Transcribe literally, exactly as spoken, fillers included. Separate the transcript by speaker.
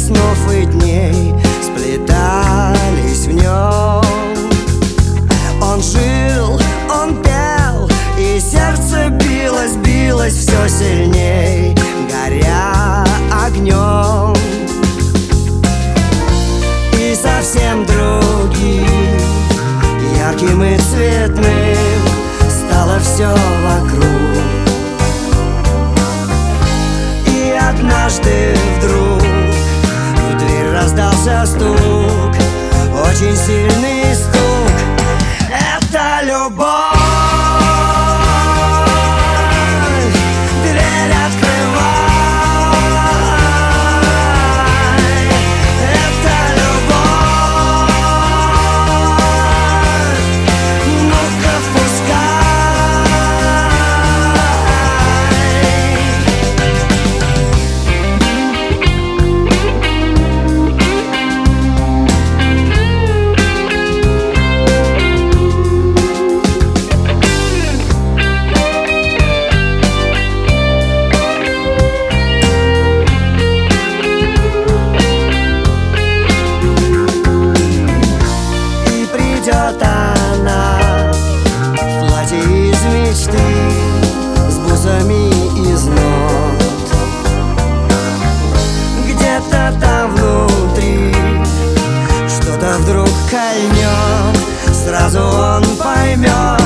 Speaker 1: снов и дней сплетались в нем. Он жил, он пел, и сердце билось, билось все сильней, горя огнем. И совсем другим, ярким и цветным стало все вокруг. И однажды вдруг в дверь раздался стук, очень сильный стук. Это любовь. Дверь открывай. Это любовь. Ну-ка впускай. Идет она в платье из мечты, с бусами из нот. Где-то там внутри что-то вдруг кольнет, сразу он поймет.